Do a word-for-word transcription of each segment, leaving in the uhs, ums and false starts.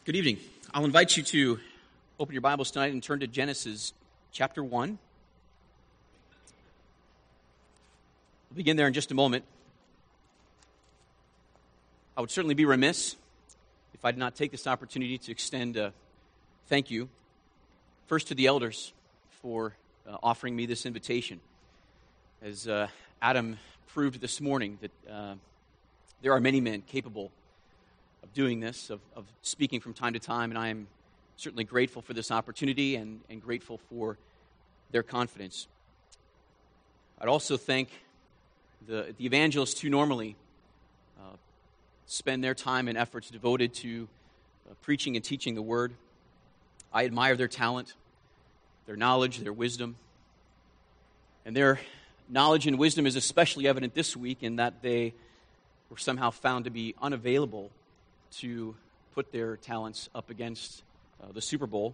Good evening. I'll invite you to open your Bibles tonight and turn to Genesis chapter one. We'll begin there in just a moment. I would certainly be remiss if I did not take this opportunity to extend a thank you, first to the elders for uh, offering me this invitation. As uh, Adam proved this morning, that uh, there are many men capable of doing this, of, of speaking from time to time, and I am certainly grateful for this opportunity and, and grateful for their confidence. I'd also thank the, the evangelists who normally uh, spend their time and efforts devoted to uh, preaching and teaching the Word. I admire their talent, their knowledge, their wisdom, and their knowledge and wisdom is especially evident this week in that they were somehow found to be unavailable to put their talents up against uh, the Super Bowl.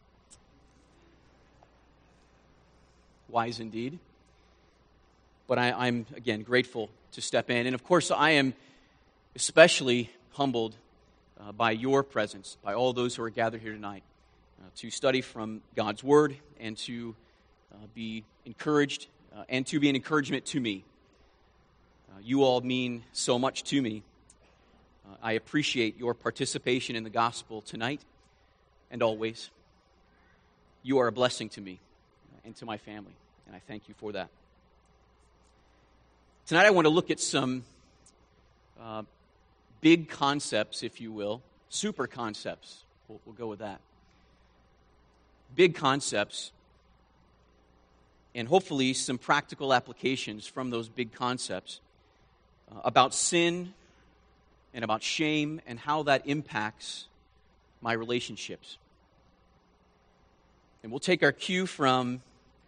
Wise indeed. But I, I'm, again, grateful to step in. And of course, I am especially humbled uh, by your presence, by all those who are gathered here tonight, uh, to study from God's Word and to uh, be encouraged uh, and to be an encouragement to me. Uh, you all mean so much to me. Uh, I appreciate your participation in the gospel tonight and always. You are a blessing to me and to my family, and I thank you for that. Tonight I want to look at some uh, big concepts, if you will, super concepts. We'll, we'll go with that. Big concepts, and hopefully some practical applications from those big concepts uh, about sin and about shame and how that impacts my relationships. And we'll take our cue from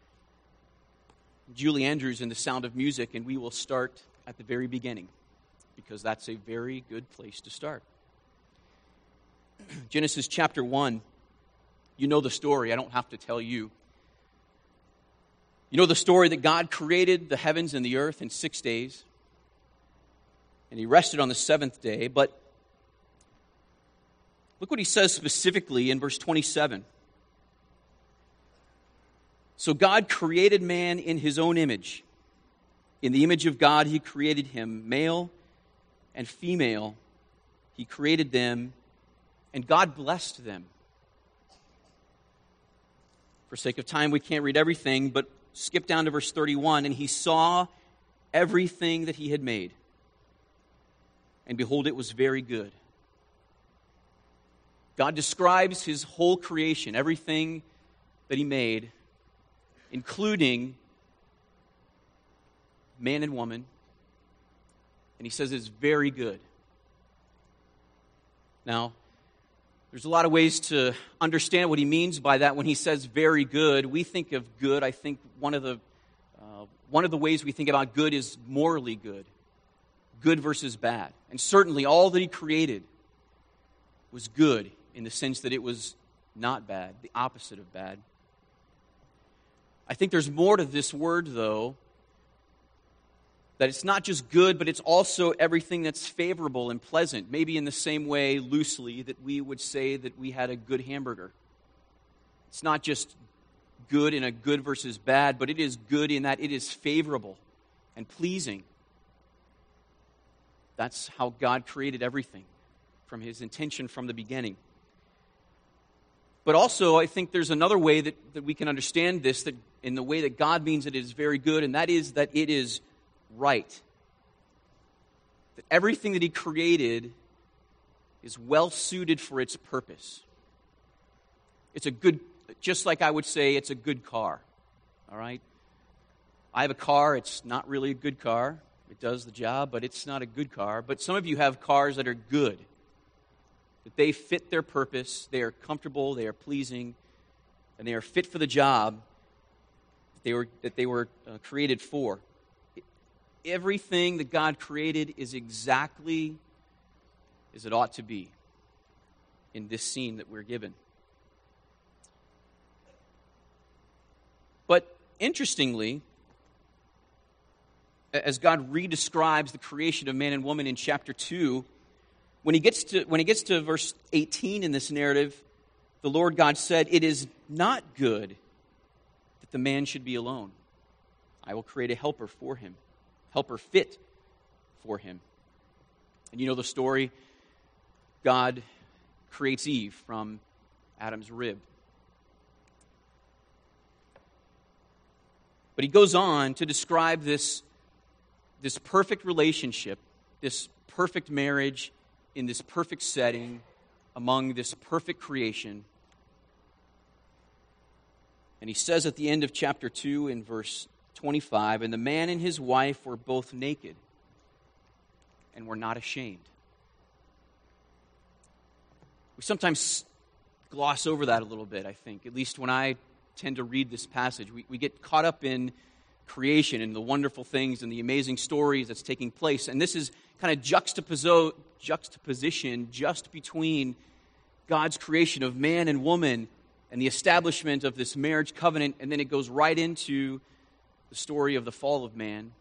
Julie Andrews in The Sound of Music, and we will start at the very beginning, because that's a very good place to start. Genesis chapter one, you know the story. I don't have to tell you. You know the story that God created the heavens and the earth in six days, and he rested on the seventh day. But look what he says specifically in verse twenty-seven. So God created man in his own image. In the image of God he created him, male and female. He created them, and God blessed them. For sake of time, we can't read everything, but skip down to verse thirty-one. And he saw everything that he had made, and behold, it was very good. God describes his whole creation, everything that he made, including man and woman, and he says it's very good. Now, there's a lot of ways to understand what he means by that when he says very good. We think of good, I think one of the uh, one of the ways we think about good is morally good. Good versus bad. And certainly all that he created was good in the sense that it was not bad, the opposite of bad. I think there's more to this word, though, that it's not just good, but it's also everything that's favorable and pleasant, maybe in the same way, loosely, that we would say that we had a good hamburger. It's not just good in a good versus bad, but it is good in that it is favorable and pleasing. That's how God created everything, from his intention from the beginning. But also, I think there's another way that, that we can understand this, that in the way that God means it is very good, and that is that it is right. That everything that he created is well suited for its purpose. It's a good, just like I would say it's a good car, all right? I have a car, it's not really a good car. It does the job, but it's not a good car. But some of you have cars that are good, that they fit their purpose, they are comfortable, they are pleasing, and they are fit for the job that they were, that they were uh, created for. Everything that God created is exactly as it ought to be in this scene that we're given. But interestingly, as God redescribes the creation of man and woman in chapter two, When he gets to when he gets to verse eighteen in this narrative, the Lord God said, "It is not good that the man should be alone. I will create a helper for him, helper fit for him." And you know the story. God creates Eve from Adam's rib. But he goes on to describe this, this perfect relationship, this perfect marriage in this perfect setting among this perfect creation. And he says at the end of chapter two in verse twenty-five, "And the man and his wife were both naked and were not ashamed." We sometimes gloss over that a little bit, I think, at least when I tend to read this passage. We, we get caught up in creation and the wonderful things and the amazing stories that's taking place. And this is kind of juxtaposo- juxtaposition just between God's creation of man and woman and the establishment of this marriage covenant, and then it goes right into the story of the fall of man.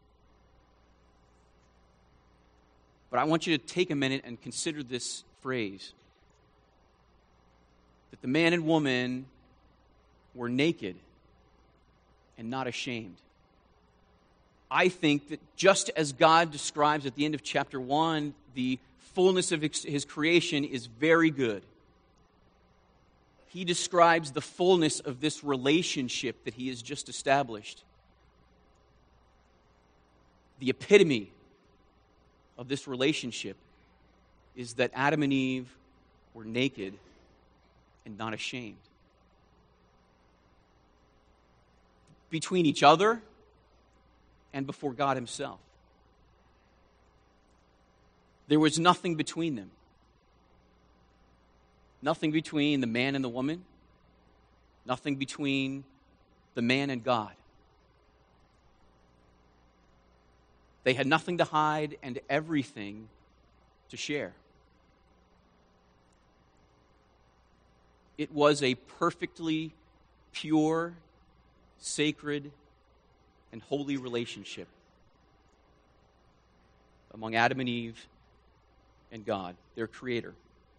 But I want you to take a minute and consider this phrase, that the man and woman were naked and not ashamed. I think that just as God describes at the end of chapter one, the fullness of his creation is very good. He describes the fullness of this relationship that he has just established. The epitome of this relationship is that Adam and Eve were naked and not ashamed. Between each other and before God himself. There was nothing between them. Nothing between the man and the woman. Nothing between the man and God. They had nothing to hide and everything to share. It was a perfectly pure, sacred, and holy relationship among Adam and Eve and God, their Creator.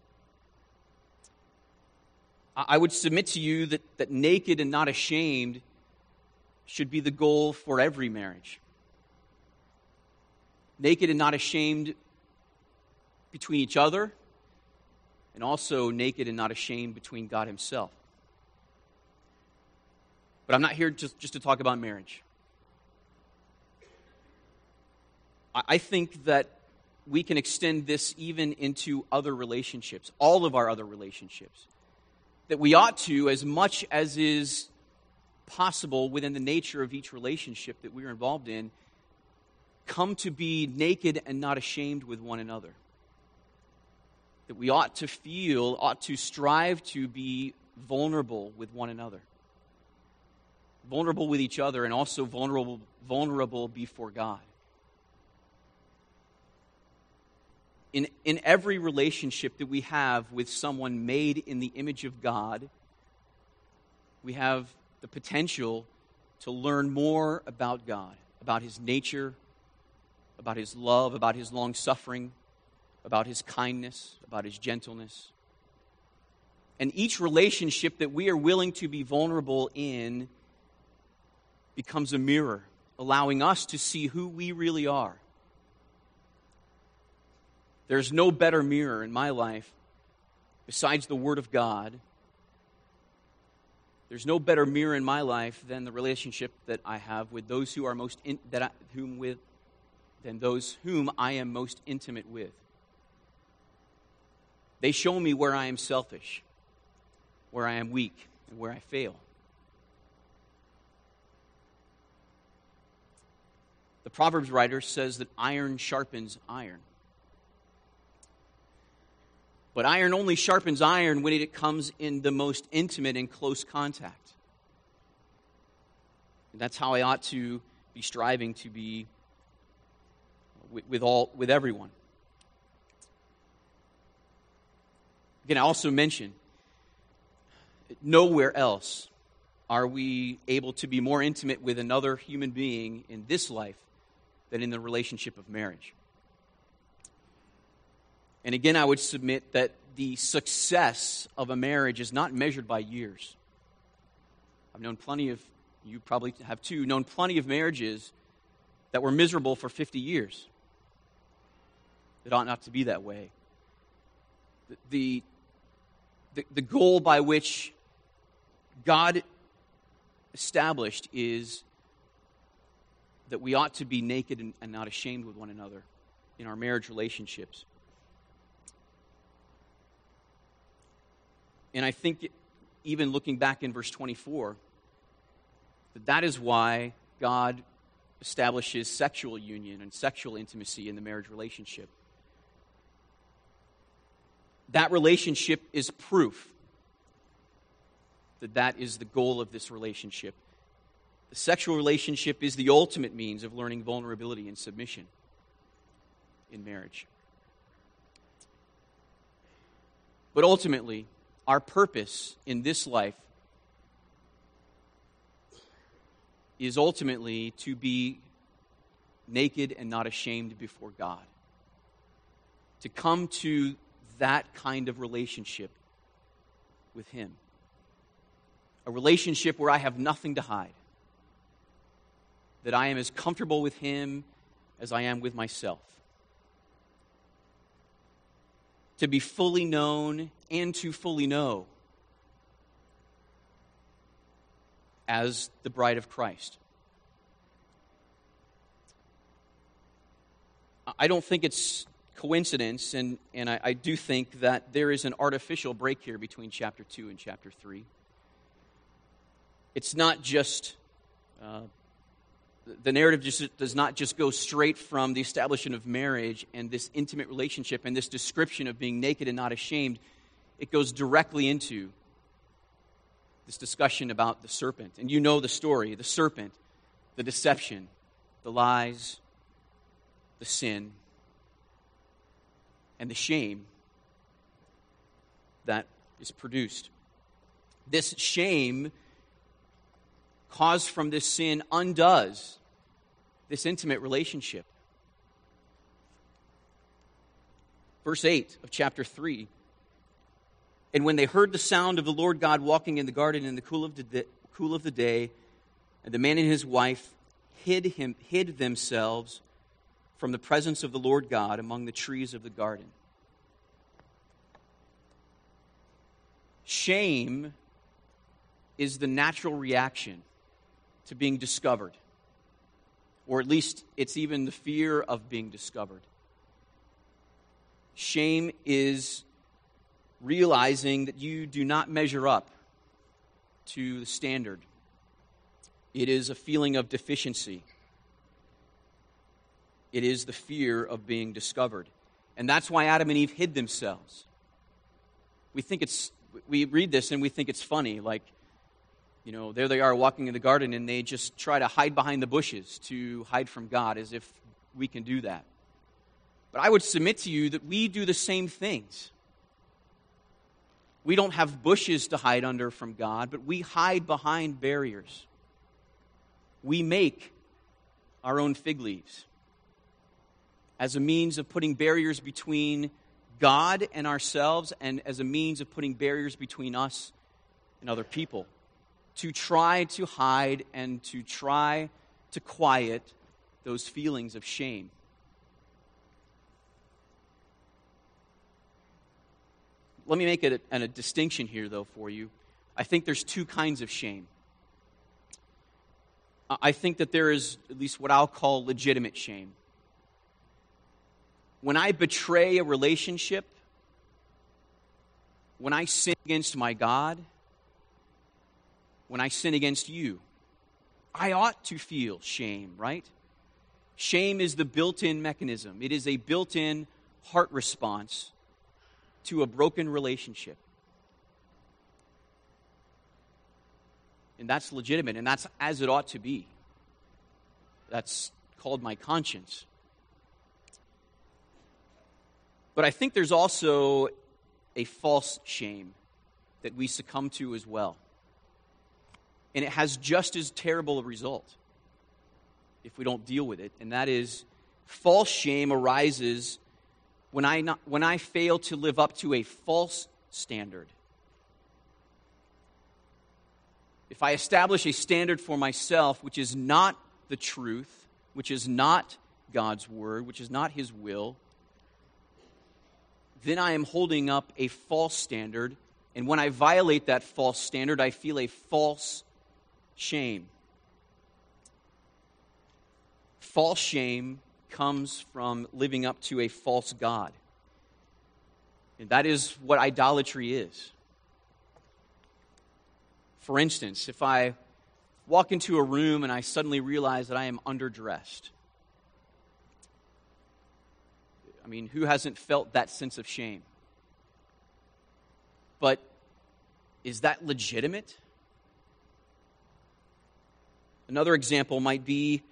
I would submit to you that, that naked and not ashamed should be the goal for every marriage. Naked and not ashamed between each other, and also naked and not ashamed between God himself. But I'm not here just, just to talk about marriage. I, I think that we can extend this even into other relationships, all of our other relationships. That we ought to, as much as is possible within the nature of each relationship that we're involved in, come to be naked and not ashamed with one another. That we ought to feel, ought to strive to be vulnerable with one another. Vulnerable with each other, and also vulnerable, vulnerable before God. In, in every relationship that we have with someone made in the image of God, we have the potential to learn more about God, about his nature, about his love, about his long-suffering, about his kindness, about his gentleness. And each relationship that we are willing to be vulnerable in becomes a mirror, allowing us to see who we really are. There's no better mirror in my life besides the Word of God. There's no better mirror in my life than the relationship that I have with those who are most in, that I, whom with than those whom I am most intimate with. They show me where I am selfish, where I am weak, and where I fail. The Proverbs writer says that iron sharpens iron. But iron only sharpens iron when it comes in the most intimate and close contact. And that's how I ought to be striving to be with, with all with everyone. Again, I also mention, nowhere else are we able to be more intimate with another human being in this life than in the relationship of marriage. And again, I would submit that the success of a marriage is not measured by years. I've known plenty of, you probably have too, known plenty of marriages that were miserable for fifty years. It ought not to be that way. The, the, the goal by which God established is that we ought to be naked and, and not ashamed with one another in our marriage relationships. And I think even looking back in verse twenty-four, that that is why God establishes sexual union and sexual intimacy in the marriage relationship. That relationship is proof that that is the goal of this relationship. The sexual relationship is the ultimate means of learning vulnerability and submission in marriage. But ultimately, our purpose in this life is ultimately to be naked and not ashamed before God. To come to that kind of relationship with Him. A relationship where I have nothing to hide. That I am as comfortable with Him as I am with myself. To be fully known and to fully know as the bride of Christ. I don't think it's coincidence, and, and I, I do think that there is an artificial break here between chapter two and chapter three. It's not just, uh, the narrative just does not just go straight from the establishment of marriage and this intimate relationship and this description of being naked and not ashamed. It goes directly into this discussion about the serpent. And you know the story, the serpent, the deception, the lies, the sin, and the shame that is produced. This shame caused from this sin undoes this intimate relationship. Verse eight of chapter three. And when they heard the sound of the Lord God walking in the garden in the cool of the, cool of the day, and the man and his wife hid him hid themselves from the presence of the Lord God among the trees of the garden. Shame is the natural reaction to being discovered. Or at least it's even the fear of being discovered. Shame is realizing that you do not measure up to the standard. It is a feeling of deficiency. It is the fear of being discovered. And that's why Adam and Eve hid themselves. We think it's, we read this and we think it's funny, like, you know, there they are walking in the garden and they just try to hide behind the bushes to hide from God, as if we can do that. But I would submit to you that we do the same things. We don't have bushes to hide under from God, but we hide behind barriers. We make our own fig leaves as a means of putting barriers between God and ourselves, and as a means of putting barriers between us and other people, to try to hide and to try to quiet those feelings of shame. Let me make a, a, a distinction here, though, for you. I think there's two kinds of shame. I think that there is at least what I'll call legitimate shame. When I betray a relationship, when I sin against my God, when I sin against you, I ought to feel shame, right? Shame is the built-in mechanism. It is a built-in heart response to a broken relationship. And that's legitimate, and that's as it ought to be. That's called my conscience. But I think there's also a false shame that we succumb to as well. And it has just as terrible a result if we don't deal with it. And that is, false shame arises when I, not, when I fail to live up to a false standard, if I establish a standard for myself which is not the truth, which is not God's word, which is not his will, then I am holding up a false standard. And when I violate that false standard, I feel a false shame. False shame comes from living up to a false god. And that is what idolatry is. For instance, if I walk into a room and I suddenly realize that I am underdressed, I mean, who hasn't felt that sense of shame? But is that legitimate? Another example might be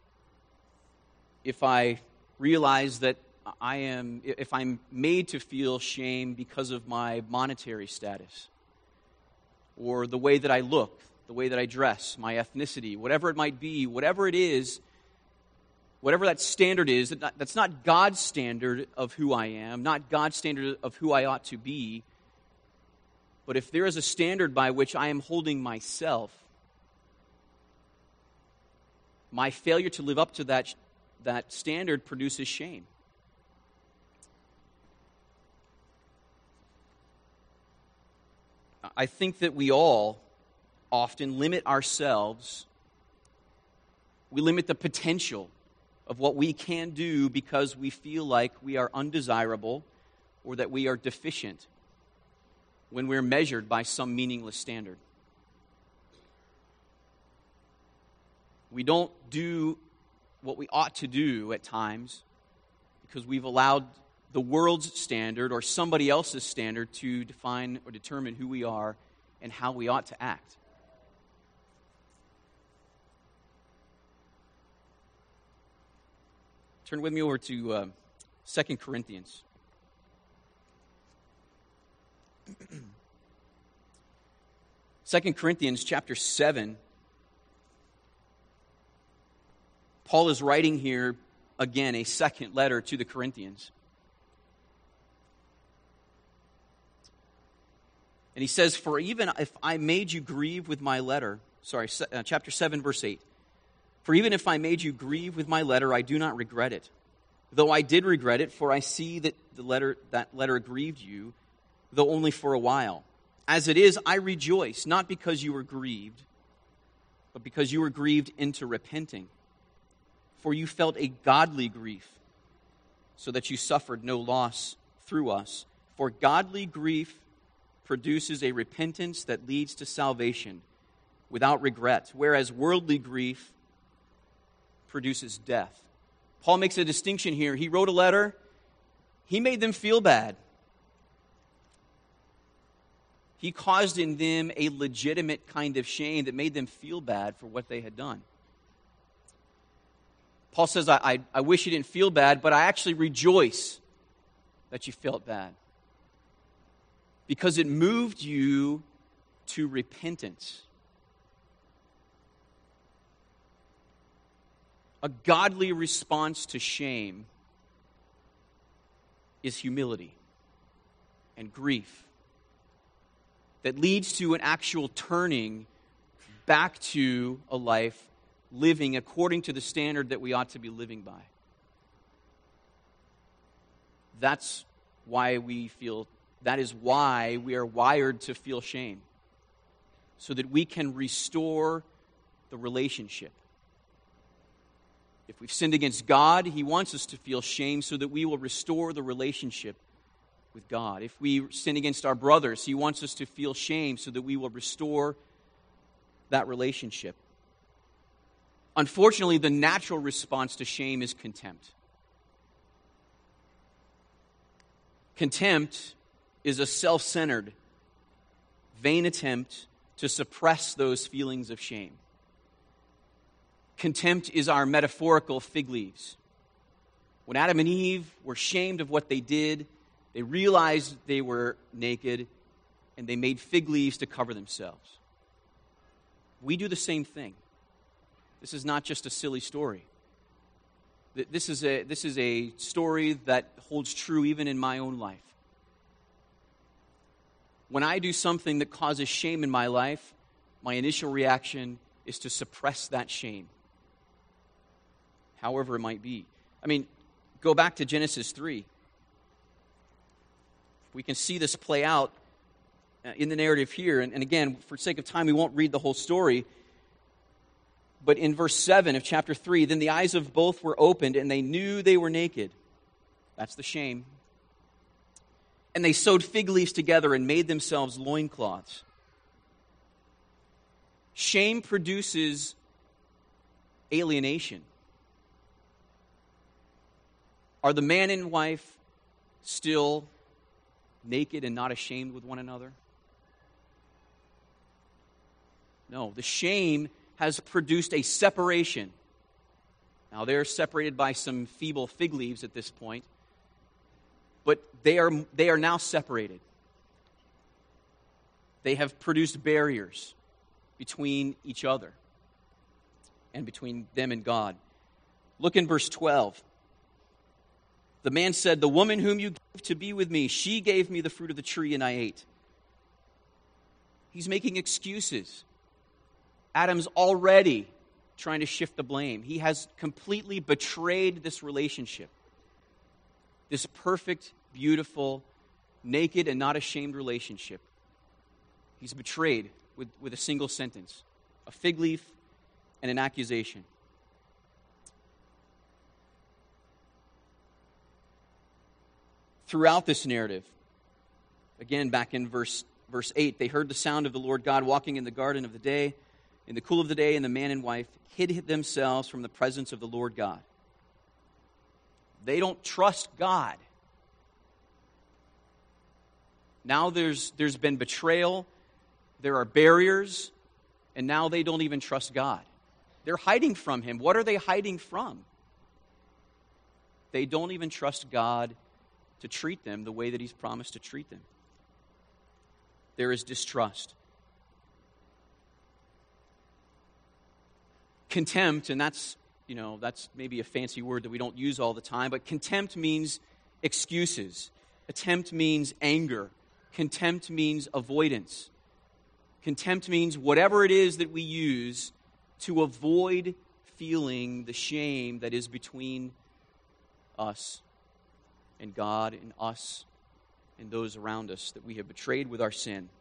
if I realize that I am, if I'm made to feel shame because of my monetary status, or the way that I look, the way that I dress, my ethnicity, whatever it might be, whatever it is, whatever that standard is, that's not God's standard of who I am, not God's standard of who I ought to be. But if there is a standard by which I am holding myself, my failure to live up to that, that standard produces shame. I think that we all often limit ourselves. We limit the potential of what we can do because we feel like we are undesirable or that we are deficient when we're measured by some meaningless standard. We don't do what we ought to do at times because we've allowed the world's standard or somebody else's standard to define or determine who we are and how we ought to act. Turn with me over to uh, Second Corinthians. Second Corinthians chapter seven. Paul is writing here, again, a second letter to the Corinthians. And he says, for even if I made you grieve with my letter, sorry, uh, chapter seven, verse eight. For even if I made you grieve with my letter, I do not regret it. Though I did regret it, for I see that the letter that letter grieved you, though only for a while. As it is, I rejoice, not because you were grieved, but because you were grieved into repenting. For you felt a godly grief, so that you suffered no loss through us. For godly grief produces a repentance that leads to salvation without regret, whereas worldly grief produces death. Paul makes a distinction here. He wrote a letter. He made them feel bad. He caused in them a legitimate kind of shame that made them feel bad for what they had done. Paul says, I, I, I wish you didn't feel bad, but I actually rejoice that you felt bad. Because it moved you to repentance. A godly response to shame is humility and grief that leads to an actual turning back to a life living according to the standard that we ought to be living by. That's why we feel, that is why we are wired to feel shame, so that we can restore the relationship. If we've sinned against God, He wants us to feel shame so that we will restore the relationship with God. If we sin against our brothers, He wants us to feel shame so that we will restore that relationship. Unfortunately, the natural response to shame is contempt. Contempt is a self-centered, vain attempt to suppress those feelings of shame. Contempt is our metaphorical fig leaves. When Adam and Eve were shamed of what they did, they realized they were naked, and they made fig leaves to cover themselves. We do the same thing. This is not just a silly story. th- this is a this is a story that holds true even in my own life. When I do something that causes shame in my life, my initial reaction is to suppress that shame, however it might be. I mean, go back to Genesis three. We can see this play out in the narrative here. And, and again, for sake of time, we won't read the whole story. But in verse seven of chapter three, then the eyes of both were opened, and they knew they were naked. That's the shame. And they sewed fig leaves together and made themselves loincloths. Shame produces alienation. Are the man and wife still naked and not ashamed with one another? No, the shame has produced a separation. Now, they're separated by some feeble fig leaves at this point, but they are, they are now separated. They have produced barriers between each other and between them and God. Look in verse twelve. The man said, "The woman whom you gave to be with me, she gave me the fruit of the tree and I ate." He's making excuses. Adam's already trying to shift the blame. He has completely betrayed this relationship. This perfect, beautiful, naked and not ashamed relationship. He's betrayed with, with a single sentence, a fig leaf and an accusation. Throughout this narrative, again back in verse, verse eight, they heard the sound of the Lord God walking in the garden of the day, in the cool of the day, and the man and wife hid themselves from the presence of the Lord God. They don't trust God. Now there's, there's been betrayal, there are barriers, and now they don't even trust God. They're hiding from Him. What are they hiding from? They don't even trust God to treat them the way that He's promised to treat them. There is distrust. Contempt, and that's, you know, that's maybe a fancy word that we don't use all the time, but contempt means excuses. Contempt means anger. Contempt means avoidance. Contempt means whatever it is that we use to avoid feeling the shame that is between us and God and us and those around us that we have betrayed with our sin.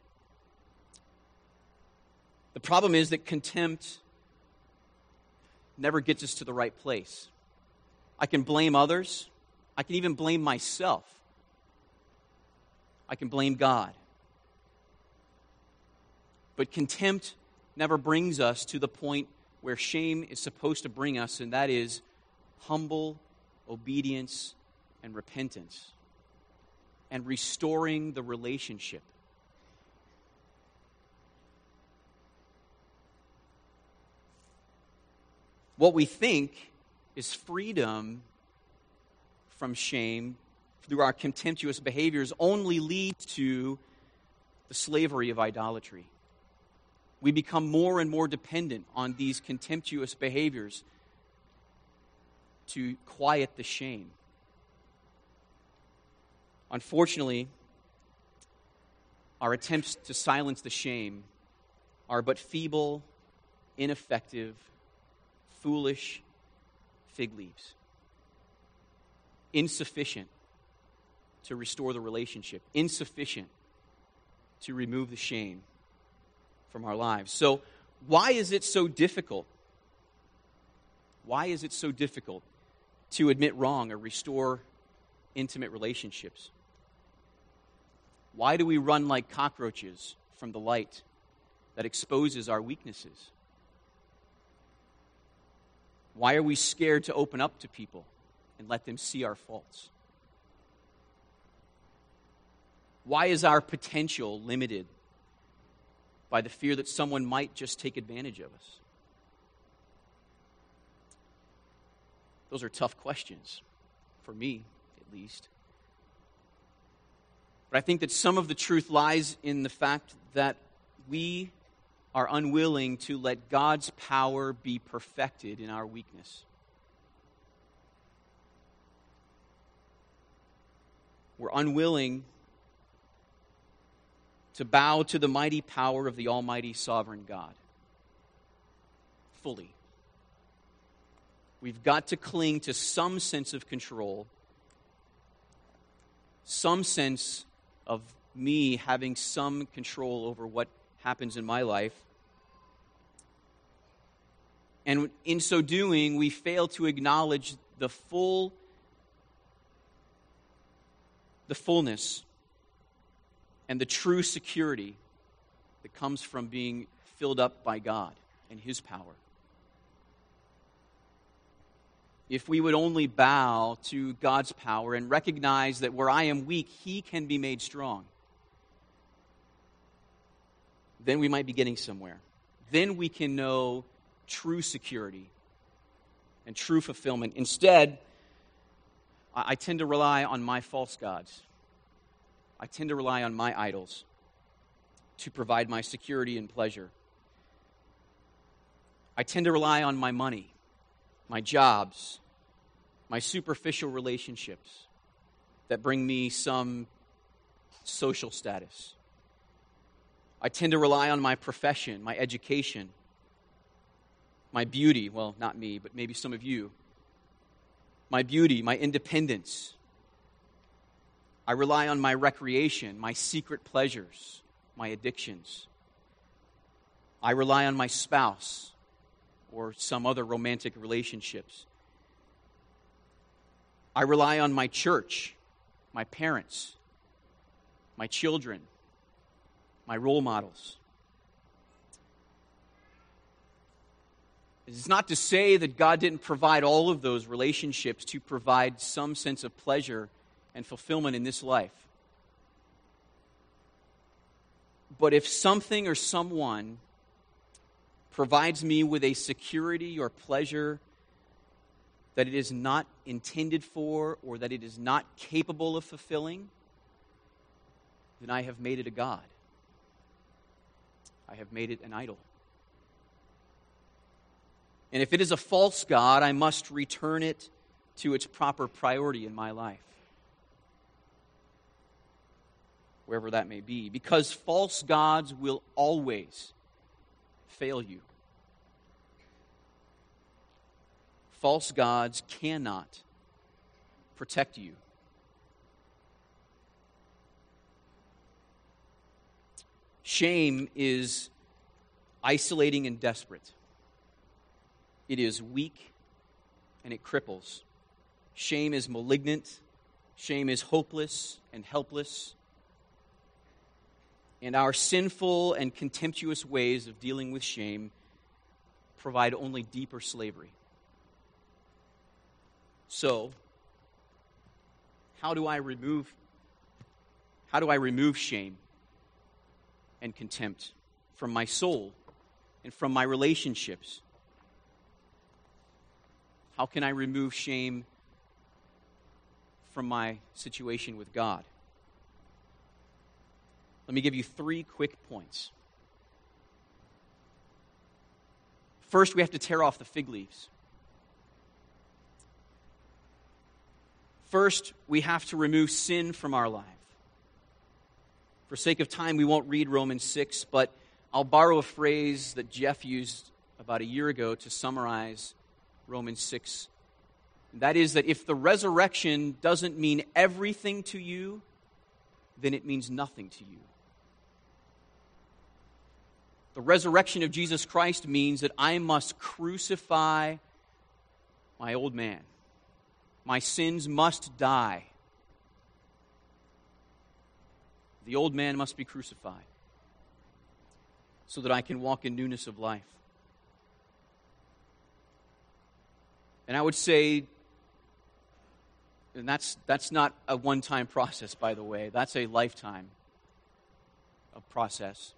The problem is that contempt never gets us to the right place. I can blame others. I can even blame myself. I can blame God. But contempt never brings us to the point where shame is supposed to bring us, and that is humble obedience and repentance and restoring the relationship. What we think is freedom from shame through our contemptuous behaviors only leads to the slavery of idolatry. We become more and more dependent on these contemptuous behaviors to quiet the shame. Unfortunately, our attempts to silence the shame are but feeble, ineffective, foolish fig leaves. Insufficient to restore the relationship. Insufficient to remove the shame from our lives. So, why is it so difficult? Why is it so difficult to admit wrong or restore intimate relationships? Why do we run like cockroaches from the light that exposes our weaknesses? Why are we scared to open up to people and let them see our faults? Why is our potential limited by the fear that someone might just take advantage of us? Those are tough questions, for me at least. But I think that some of the truth lies in the fact that we are unwilling to let God's power be perfected in our weakness. We're unwilling to bow to the mighty power of the Almighty Sovereign God fully. We've got to cling to some sense of control, some sense of me having some control over what happens in my life. And in so doing, we fail to acknowledge the full, the fullness and the true security that comes from being filled up by God and His power. If we would only bow to God's power and recognize that where I am weak, He can be made strong, then we might be getting somewhere. Then we can know true security and true fulfillment. Instead, I tend to rely on my false gods. I tend to rely on my idols to provide my security and pleasure. I tend to rely on my money, my jobs, my superficial relationships that bring me some social status. I tend to rely on my profession, my education, my beauty. Well, not me, but maybe some of you. My beauty, my independence. I rely on my recreation, my secret pleasures, my addictions. I rely on my spouse or some other romantic relationships. I rely on my church, my parents, my children, my role models. It's not to say that God didn't provide all of those relationships to provide some sense of pleasure and fulfillment in this life. But if something or someone provides me with a security or pleasure that it is not intended for or that it is not capable of fulfilling, then I have made it a god. I have made it an idol. And if it is a false god, I must return it to its proper priority in my life, wherever that may be, because false gods will always fail you. False gods cannot protect you. Shame is isolating and desperate. It is weak and it cripples. Shame is malignant. Shame is hopeless and helpless. And our sinful and contemptuous ways of dealing with shame provide only deeper slavery. So, how do I remove how do I remove shame and contempt from my soul and from my relationships? How can I remove shame from my situation with God? Let me give you three quick points. First, we have to tear off the fig leaves. First, we have to remove sin from our life. For sake of time, we won't read Romans six, but I'll borrow a phrase that Jeff used about a year ago to summarize Romans six. And that is that if the resurrection doesn't mean everything to you, then it means nothing to you. The resurrection of Jesus Christ means that I must crucify my old man. My sins must die. The old man must be crucified so that I can walk in newness of life. And I would say, and that's that's not a one-time process, by the way. That's a lifetime of process.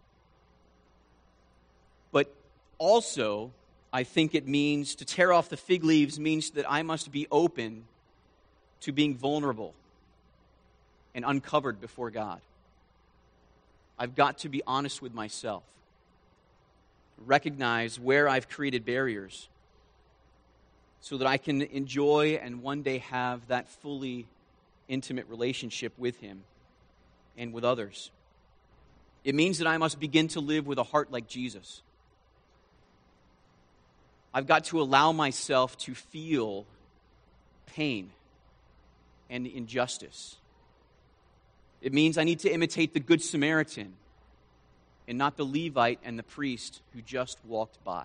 But also, I think it means to tear off the fig leaves means that I must be open to being vulnerable and uncovered before God. I've got to be honest with myself. Recognize where I've created barriers so that I can enjoy and one day have that fully intimate relationship with him and with others. It means that I must begin to live with a heart like Jesus. I've got to allow myself to feel pain and injustice. It means I need to imitate the Good Samaritan and not the Levite and the priest who just walked by.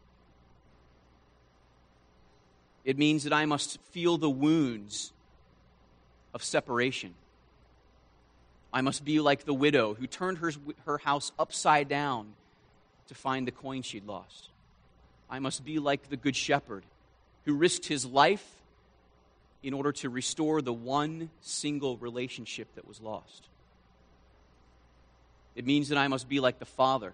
It means that I must feel the wounds of separation. I must be like the widow who turned her, her house upside down to find the coin she'd lost. I must be like the Good Shepherd who risked his life in order to restore the one single relationship that was lost. It means that I must be like the Father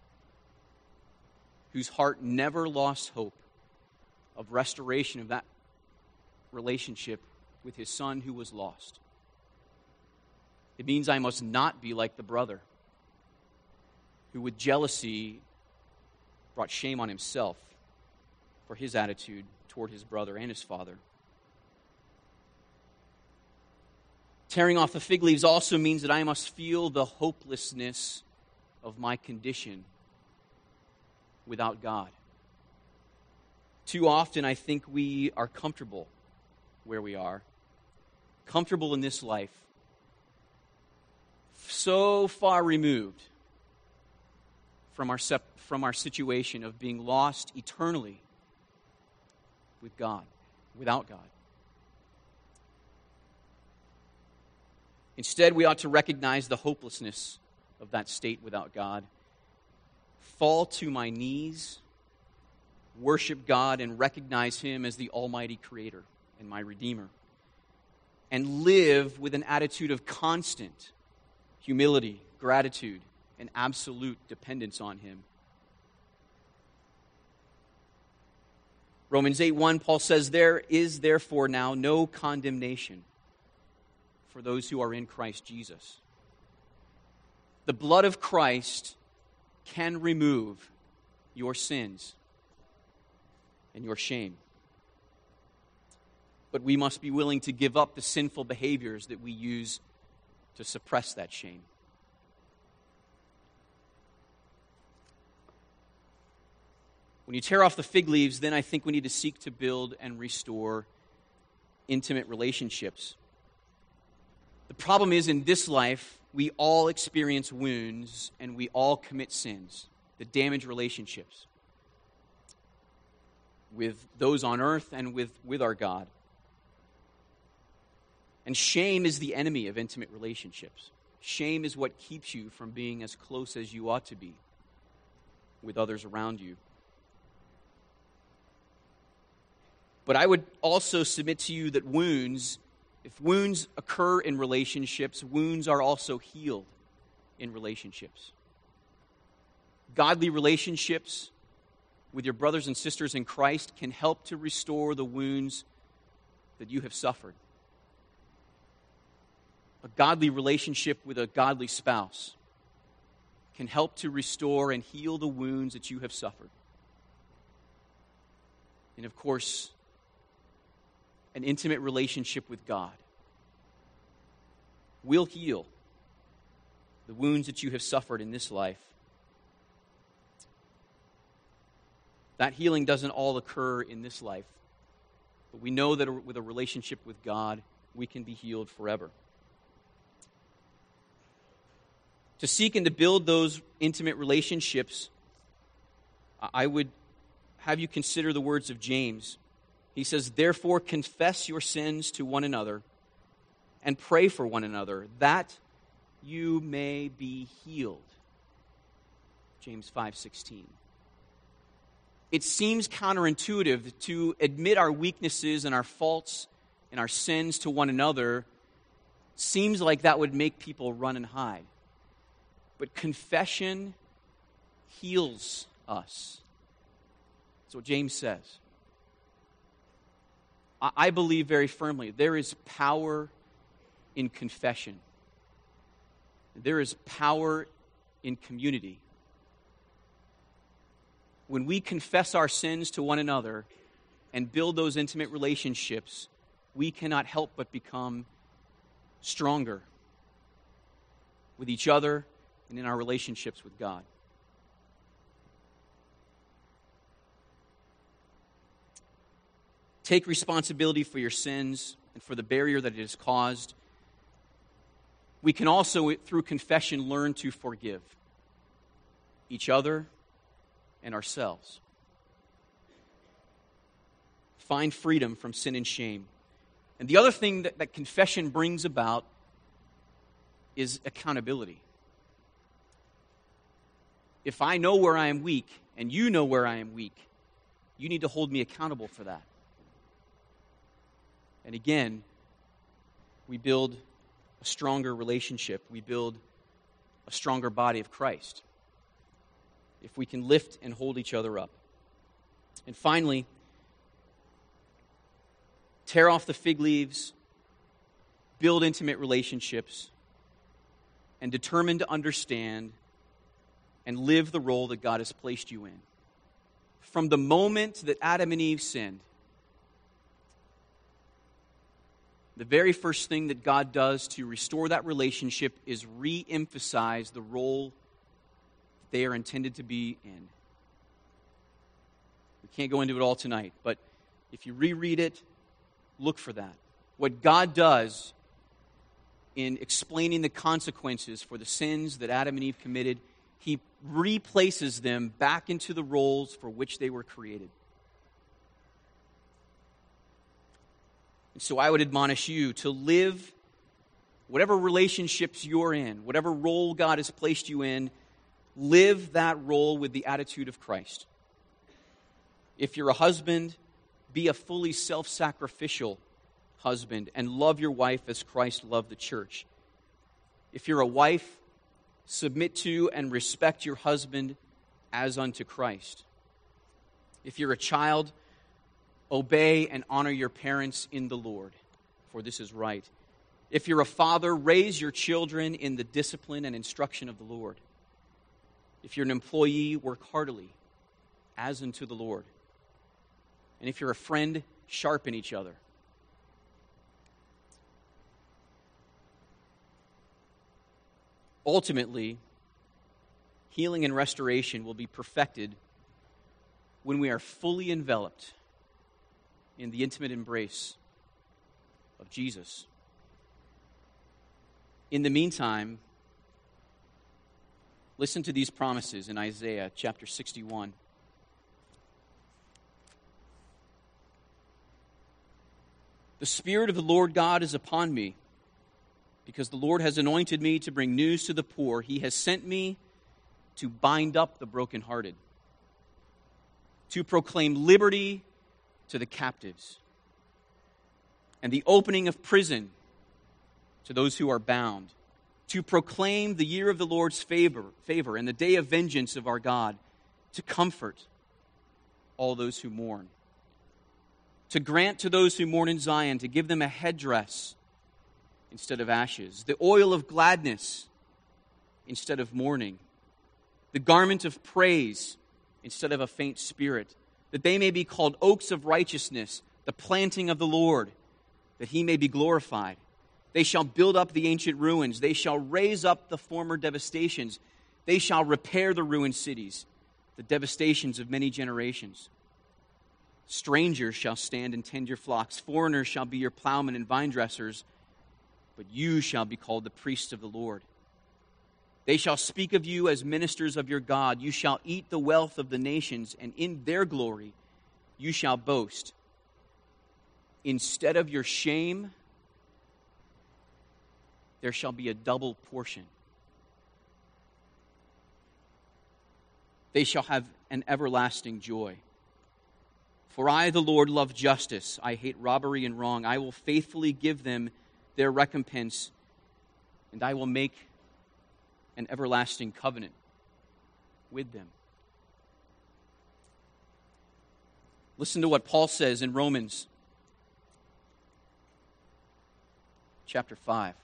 whose heart never lost hope of restoration of that relationship with his son who was lost. It means I must not be like the brother who with jealousy brought shame on himself for his attitude toward his brother and his father. Tearing off the fig leaves also means that I must feel the hopelessness of my condition without God. Too often I think we are comfortable where we are, comfortable in this life, so far removed from our sep- from our situation of being lost eternally with God, without God. Instead, we ought to recognize the hopelessness of that state without God, fall to my knees, worship God, and recognize him as the almighty creator and my Redeemer, and live with an attitude of constant humility, gratitude, and absolute dependence on him. Romans eight one, Paul says, "There is therefore now no condemnation for those who are in Christ Jesus." The blood of Christ can remove your sins and your shame. But we must be willing to give up the sinful behaviors that we use to suppress that shame. When you tear off the fig leaves, then I think we need to seek to build and restore intimate relationships. The problem is, in this life, we all experience wounds and we all commit sins that damage relationships with those on earth and with, with our God. And shame is the enemy of intimate relationships. Shame is what keeps you from being as close as you ought to be with others around you. But I would also submit to you that wounds, if wounds occur in relationships, wounds are also healed in relationships. Godly relationships with your brothers and sisters in Christ can help to restore the wounds that you have suffered. A godly relationship with a godly spouse can help to restore and heal the wounds that you have suffered. And of course, an intimate relationship with God will heal the wounds that you have suffered in this life. That healing doesn't all occur in this life, but we know that with a relationship with God, we can be healed forever. To seek and to build those intimate relationships, I would have you consider the words of James. He says, "Therefore confess your sins to one another and pray for one another, that you may be healed." James five sixteen. It seems counterintuitive to admit our weaknesses and our faults and our sins to one another. Seems like that would make people run and hide. But confession heals us. That's what James says. I believe very firmly there is power in confession. There is power in community. When we confess our sins to one another and build those intimate relationships, we cannot help but become stronger with each other and in our relationships with God. Take responsibility for your sins and for the barrier that it has caused. We can also, through confession, learn to forgive each other and ourselves. Find freedom from sin and shame. And the other thing that, that confession brings about is accountability. If I know where I am weak, and you know where I am weak, you need to hold me accountable for that. And again, we build a stronger relationship. We build a stronger body of Christ if we can lift and hold each other up. And finally, tear off the fig leaves, build intimate relationships, and determine to understand and live the role that God has placed you in. From the moment that Adam and Eve sinned, the very first thing that God does to restore that relationship is re-emphasize the role they are intended to be in. We can't go into it all tonight, but if you reread it, look for that. What God does in explaining the consequences for the sins that Adam and Eve committed, He replaces them back into the roles for which they were created. And so I would admonish you to live whatever relationships you're in, whatever role God has placed you in, live that role with the attitude of Christ. If you're a husband, be a fully self-sacrificial husband and love your wife as Christ loved the church. If you're a wife, submit to and respect your husband as unto Christ. If you're a child, obey and honor your parents in the Lord, for this is right. If you're a father, raise your children in the discipline and instruction of the Lord. If you're an employee, work heartily, as unto the Lord. And if you're a friend, sharpen each other. Ultimately, healing and restoration will be perfected when we are fully enveloped in the intimate embrace of Jesus. In the meantime, listen to these promises in Isaiah chapter sixty-one. The Spirit of the Lord God is upon me, because the Lord has anointed me to bring news to the poor. He has sent me to bind up the brokenhearted, to proclaim liberty to the captives, and the opening of prison to those who are bound, to proclaim the year of the Lord's favor, favor and the day of vengeance of our God, to comfort all those who mourn, to grant to those who mourn in Zion, to give them a headdress instead of ashes, the oil of gladness instead of mourning, the garment of praise instead of a faint spirit, that they may be called oaks of righteousness, the planting of the Lord, that He may be glorified. They shall build up the ancient ruins. They shall raise up the former devastations. They shall repair the ruined cities, the devastations of many generations. Strangers shall stand and tend your flocks. Foreigners shall be your plowmen and vine dressers, but you shall be called the priests of the Lord. They shall speak of you as ministers of your God. You shall eat the wealth of the nations, and in their glory you shall boast. Instead of your shame, there shall be a double portion. They shall have an everlasting joy. For I, the Lord, love justice. I hate robbery and wrong. I will faithfully give them their recompense, and I will make an everlasting covenant with them. Listen to what Paul says in Romans chapter five.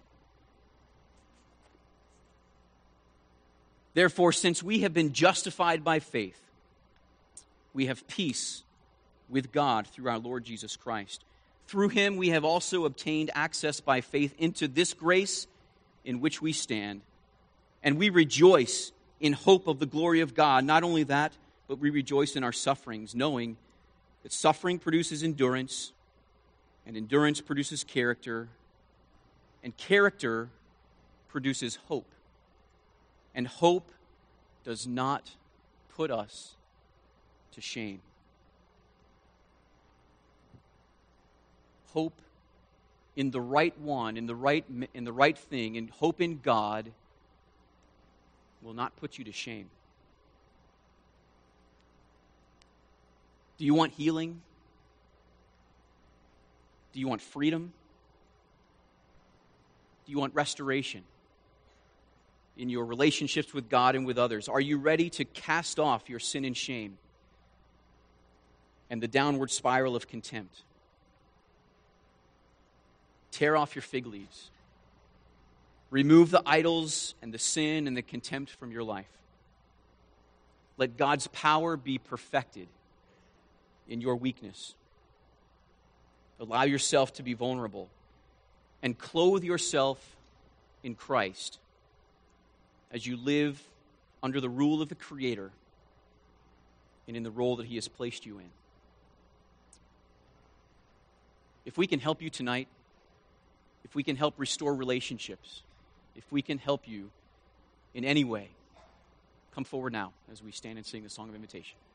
Therefore, since we have been justified by faith, we have peace with God through our Lord Jesus Christ, Through him we have also obtained access by faith into this grace in which we stand, and we rejoice in hope of the glory of God. Not only that, but we rejoice in our sufferings, knowing that suffering produces endurance, and endurance produces character, and character produces hope. And hope does not put us to shame. Hope in the right one, in the right, in the right thing, and hope in God will not put you to shame. Do you want healing? Do you want freedom? Do you want restoration in your relationships with God and with others? Are you ready to cast off your sin and shame and the downward spiral of contempt? Tear off your fig leaves. Remove the idols and the sin and the contempt from your life. Let God's power be perfected in your weakness. Allow yourself to be vulnerable and clothe yourself in Christ as you live under the rule of the Creator and in the role that He has placed you in. If we can help you tonight, if we can help restore relationships, if we can help you in any way, come forward now as we stand and sing the song of invitation.